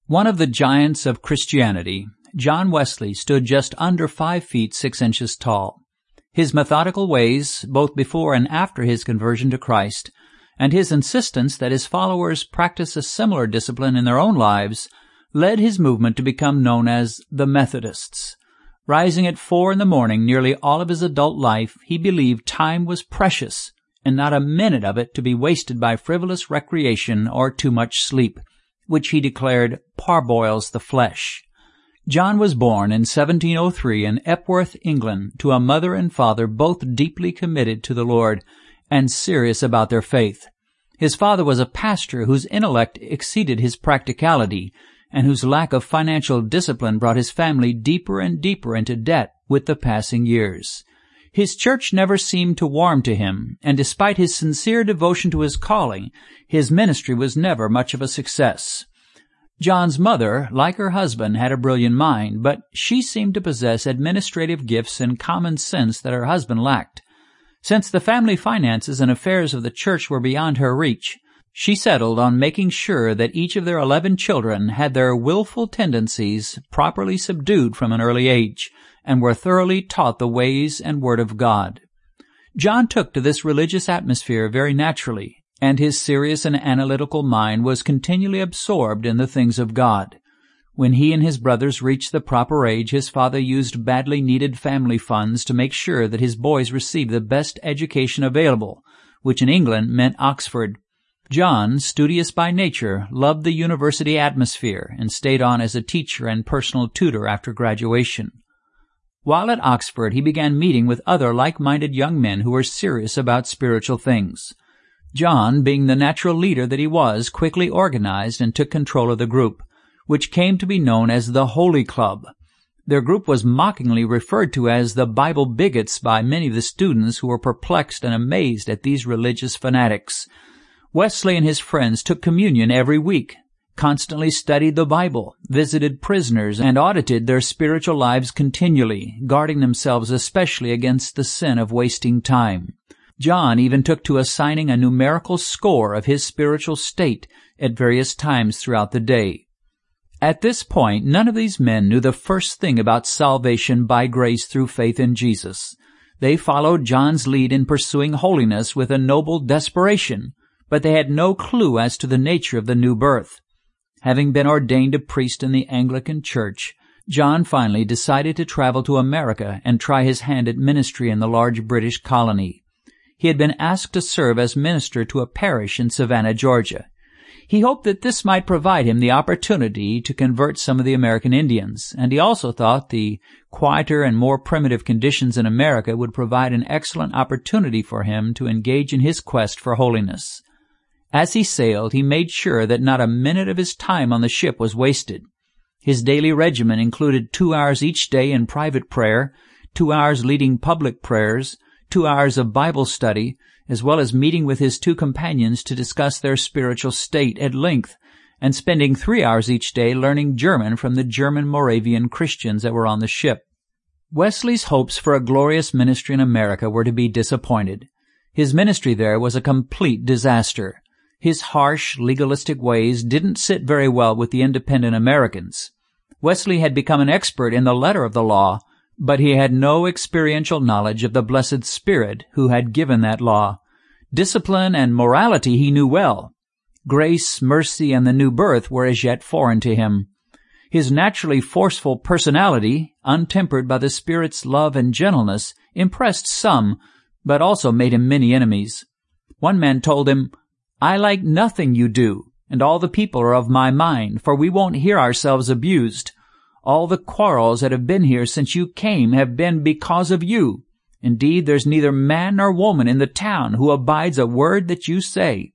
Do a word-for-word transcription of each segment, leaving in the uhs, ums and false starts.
One of the giants of Christianity, John Wesley stood just under five feet six inches tall. His methodical ways, both before and after his conversion to Christ, and his insistence that his followers practice a similar discipline in their own lives, led his movement to become known as the Methodists. Rising at four in the morning nearly all of his adult life, he believed time was precious, and not a minute of it to be wasted by frivolous recreation or too much sleep, which he declared parboils the flesh. John was born in seventeen oh three in Epworth, England, to a mother and father both deeply committed to the Lord and serious about their faith. His father was a pastor whose intellect exceeded his practicality, and whose lack of financial discipline brought his family deeper and deeper into debt with the passing years. His church never seemed to warm to him, and despite his sincere devotion to his calling, his ministry was never much of a success. John's mother, like her husband, had a brilliant mind, but she seemed to possess administrative gifts and common sense that her husband lacked. Since the family finances and affairs of the church were beyond her reach, she settled on making sure that each of their eleven children had their willful tendencies properly subdued from an early age, and were thoroughly taught the ways and word of God. John took to this religious atmosphere very naturally, and his serious and analytical mind was continually absorbed in the things of God. When he and his brothers reached the proper age, his father used badly needed family funds to make sure that his boys received the best education available, which in England meant Oxford. John, studious by nature, loved the university atmosphere and stayed on as a teacher and personal tutor after graduation. While at Oxford, he began meeting with other like-minded young men who were serious about spiritual things. John, being the natural leader that he was, quickly organized and took control of the group, which came to be known as the Holy Club. Their group was mockingly referred to as the Bible bigots by many of the students who were perplexed and amazed at these religious fanatics. Wesley and his friends took communion every week, constantly studied the Bible, visited prisoners, and audited their spiritual lives continually, guarding themselves especially against the sin of wasting time. John even took to assigning a numerical score of his spiritual state at various times throughout the day. At this point, none of these men knew the first thing about salvation by grace through faith in Jesus. They followed John's lead in pursuing holiness with a noble desperation, but they had no clue as to the nature of the new birth. Having been ordained a priest in the Anglican Church, John finally decided to travel to America and try his hand at ministry in the large British colony. He had been asked to serve as minister to a parish in Savannah, Georgia. He hoped that this might provide him the opportunity to convert some of the American Indians, and he also thought the quieter and more primitive conditions in America would provide an excellent opportunity for him to engage in his quest for holiness. As he sailed, he made sure that not a minute of his time on the ship was wasted. His daily regimen included two hours each day in private prayer, two hours leading public prayers, two hours of Bible study, as well as meeting with his two companions to discuss their spiritual state at length, and spending three hours each day learning German from the German Moravian Christians that were on the ship. Wesley's hopes for a glorious ministry in America were to be disappointed. His ministry there was a complete disaster. His harsh, legalistic ways didn't sit very well with the independent Americans. Wesley had become an expert in the letter of the law, but he had no experiential knowledge of the blessed Spirit who had given that law. Discipline and morality he knew well. Grace, mercy, and the new birth were as yet foreign to him. His naturally forceful personality, untempered by the Spirit's love and gentleness, impressed some, but also made him many enemies. One man told him, "I like nothing you do, and all the people are of my mind, for we won't hear ourselves abused. All the quarrels that have been here since you came have been because of you. Indeed, there's neither man nor woman in the town who abides a word that you say."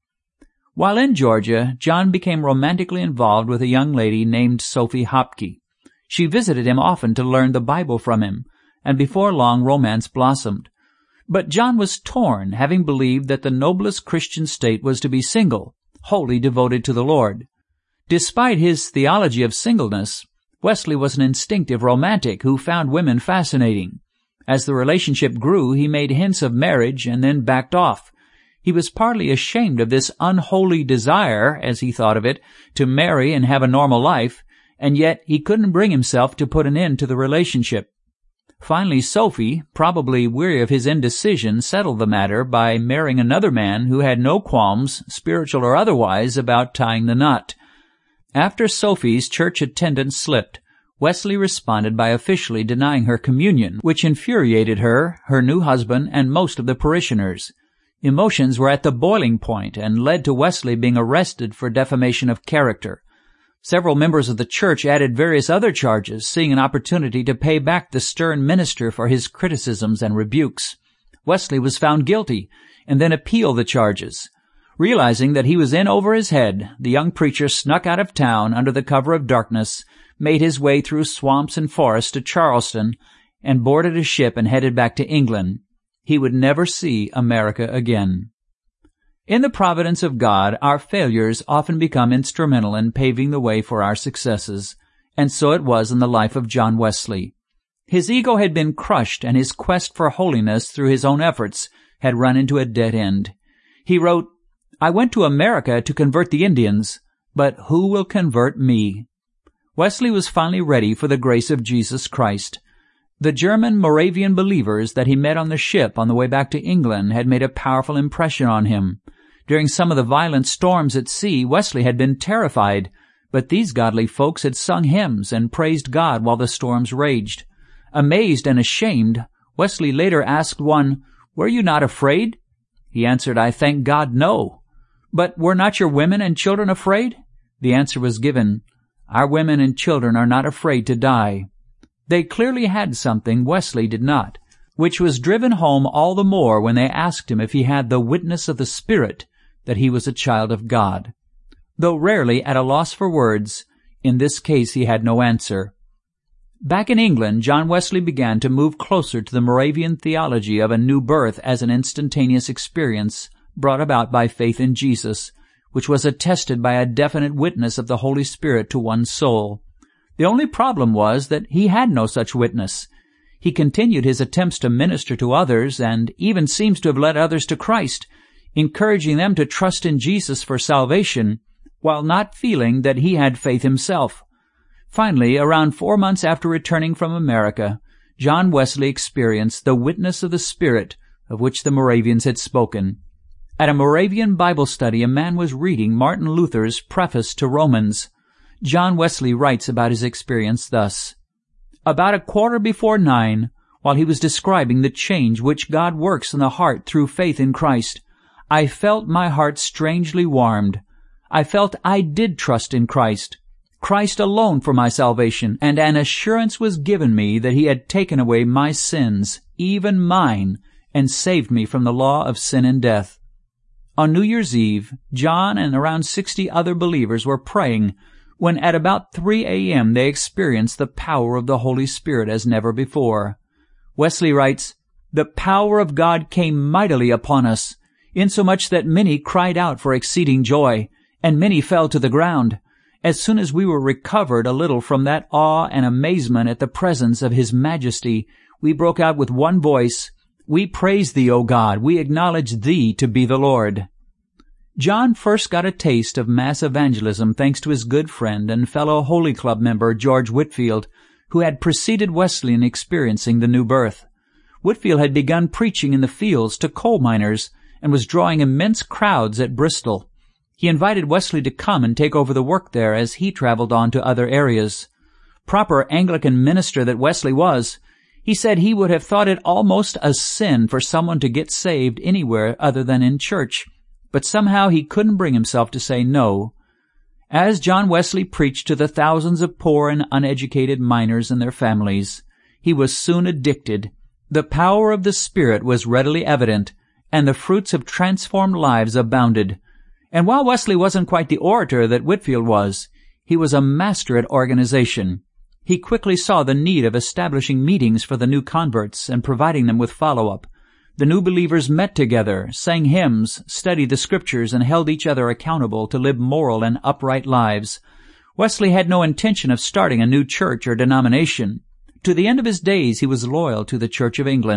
While in Georgia, John became romantically involved with a young lady named Sophie Hopke. She visited him often to learn the Bible from him, and before long romance blossomed. But John was torn, having believed that the noblest Christian state was to be single, wholly devoted to the Lord. Despite his theology of singleness, Wesley was an instinctive romantic who found women fascinating. As the relationship grew, he made hints of marriage and then backed off. He was partly ashamed of this unholy desire, as he thought of it, to marry and have a normal life, and yet he couldn't bring himself to put an end to the relationship. Finally, Sophie, probably weary of his indecision, settled the matter by marrying another man who had no qualms, spiritual or otherwise, about tying the knot. After Sophie's church attendance slipped, Wesley responded by officially denying her communion, which infuriated her, her new husband, and most of the parishioners. Emotions were at the boiling point and led to Wesley being arrested for defamation of character. Several members of the church added various other charges, seeing an opportunity to pay back the stern minister for his criticisms and rebukes. Wesley was found guilty and then appealed the charges. Realizing that he was in over his head, the young preacher snuck out of town under the cover of darkness, made his way through swamps and forests to Charleston, and boarded a ship and headed back to England. He would never see America again. In the providence of God, our failures often become instrumental in paving the way for our successes, and so it was in the life of John Wesley. His ego had been crushed, and his quest for holiness through his own efforts had run into a dead end. He wrote, "I went to America to convert the Indians, but who will convert me?" Wesley was finally ready for the grace of Jesus Christ. The German Moravian believers that he met on the ship on the way back to England had made a powerful impression on him. During some of the violent storms at sea, Wesley had been terrified, but these godly folks had sung hymns and praised God while the storms raged. Amazed and ashamed, Wesley later asked one, "Were you not afraid?" He answered, "I thank God, no." "But were not your women and children afraid?" The answer was given, "Our women and children are not afraid to die." They clearly had something Wesley did not, which was driven home all the more when they asked him if he had the witness of the Spirit that he was a child of God. Though rarely at a loss for words, in this case he had no answer. Back in England, John Wesley began to move closer to the Moravian theology of a new birth as an instantaneous experience brought about by faith in Jesus, which was attested by a definite witness of the Holy Spirit to one's soul. The only problem was that he had no such witness. He continued his attempts to minister to others and even seems to have led others to Christ, encouraging them to trust in Jesus for salvation, while not feeling that he had faith himself. Finally, around four months after returning from America, John Wesley experienced the witness of the Spirit of which the Moravians had spoken. At a Moravian Bible study, a man was reading Martin Luther's preface to Romans. John Wesley writes about his experience thus, "About a quarter before nine, while he was describing the change which God works in the heart through faith in Christ, I felt my heart strangely warmed. I felt I did trust in Christ, Christ alone for my salvation, and an assurance was given me that he had taken away my sins, even mine, and saved me from the law of sin and death." On New Year's Eve, John and around sixty other believers were praying when at about three a.m. they experienced the power of the Holy Spirit as never before. Wesley writes, "The power of God came mightily upon us, insomuch that many cried out for exceeding joy, and many fell to the ground. As soon as we were recovered a little from that awe and amazement at the presence of His Majesty, we broke out with one voice, 'We praise Thee, O God, we acknowledge Thee to be the Lord.'" John first got a taste of mass evangelism thanks to his good friend and fellow Holy Club member George Whitefield, who had preceded Wesley in experiencing the new birth. Whitefield had begun preaching in the fields to coal miners and was drawing immense crowds at Bristol. He invited Wesley to come and take over the work there as he traveled on to other areas. Proper Anglican minister that Wesley was, he said he would have thought it almost a sin for someone to get saved anywhere other than in church, but somehow he couldn't bring himself to say no. As John Wesley preached to the thousands of poor and uneducated miners and their families, he was soon addicted. The power of the Spirit was readily evident, and the fruits of transformed lives abounded. And while Wesley wasn't quite the orator that Whitefield was, he was a master at organization. He quickly saw the need of establishing meetings for the new converts and providing them with follow-up. The new believers met together, sang hymns, studied the Scriptures, and held each other accountable to live moral and upright lives. Wesley had no intention of starting a new church or denomination. To the end of his days he was loyal to the Church of England,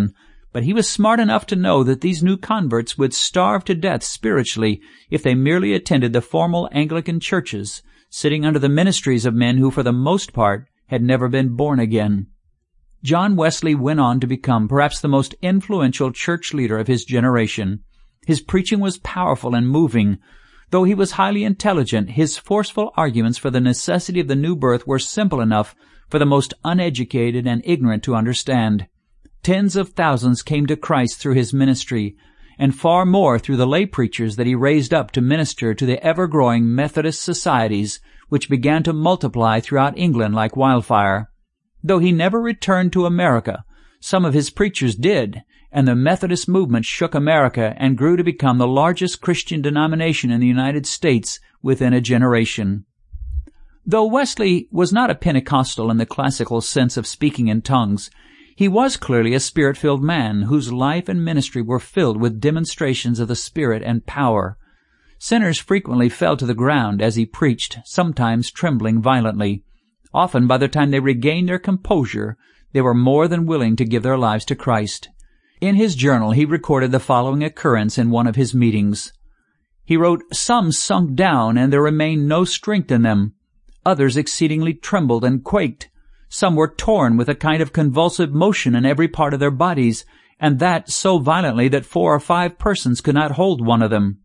but he was smart enough to know that these new converts would starve to death spiritually if they merely attended the formal Anglican churches, sitting under the ministries of men who, for the most part, had never been born again. John Wesley went on to become perhaps the most influential church leader of his generation. His preaching was powerful and moving. Though he was highly intelligent, his forceful arguments for the necessity of the new birth were simple enough for the most uneducated and ignorant to understand. Tens of thousands came to Christ through his ministry, and far more through the lay preachers that he raised up to minister to the ever-growing Methodist societies which began to multiply throughout England like wildfire. Though he never returned to America, some of his preachers did, and the Methodist movement shook America and grew to become the largest Christian denomination in the United States within a generation. Though Wesley was not a Pentecostal in the classical sense of speaking in tongues, he was clearly a Spirit-filled man whose life and ministry were filled with demonstrations of the Spirit and power. Sinners frequently fell to the ground as he preached, sometimes trembling violently. Often, by the time they regained their composure, they were more than willing to give their lives to Christ. In his journal he recorded the following occurrence in one of his meetings. He wrote, "Some sunk down, and there remained no strength in them. Others exceedingly trembled and quaked. Some were torn with a kind of convulsive motion in every part of their bodies, and that so violently that four or five persons could not hold one of them."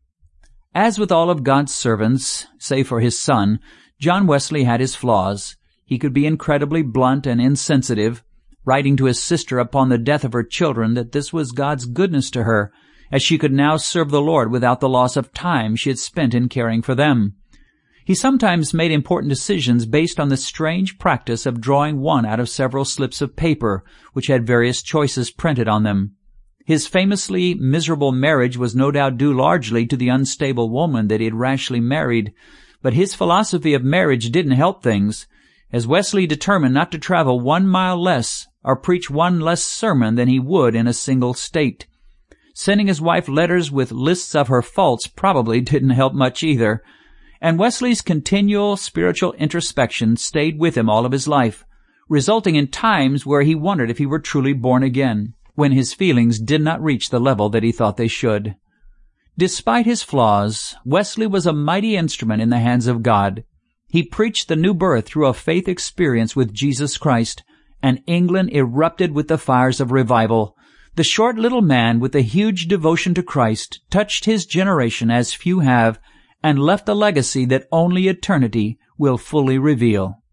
As with all of God's servants, save for his son, John Wesley had his flaws. He could be incredibly blunt and insensitive, writing to his sister upon the death of her children that this was God's goodness to her, as she could now serve the Lord without the loss of time she had spent in caring for them. He sometimes made important decisions based on the strange practice of drawing one out of several slips of paper, which had various choices printed on them. His famously miserable marriage was no doubt due largely to the unstable woman that he had rashly married, but his philosophy of marriage didn't help things, as Wesley determined not to travel one mile less or preach one less sermon than he would in a single state. Sending his wife letters with lists of her faults probably didn't help much either, and Wesley's continual spiritual introspection stayed with him all of his life, resulting in times where he wondered if he were truly born again, when his feelings did not reach the level that he thought they should. Despite his flaws, Wesley was a mighty instrument in the hands of God. He preached the new birth through a faith experience with Jesus Christ, and England erupted with the fires of revival. The short little man with a huge devotion to Christ touched his generation as few have, and left a legacy that only eternity will fully reveal.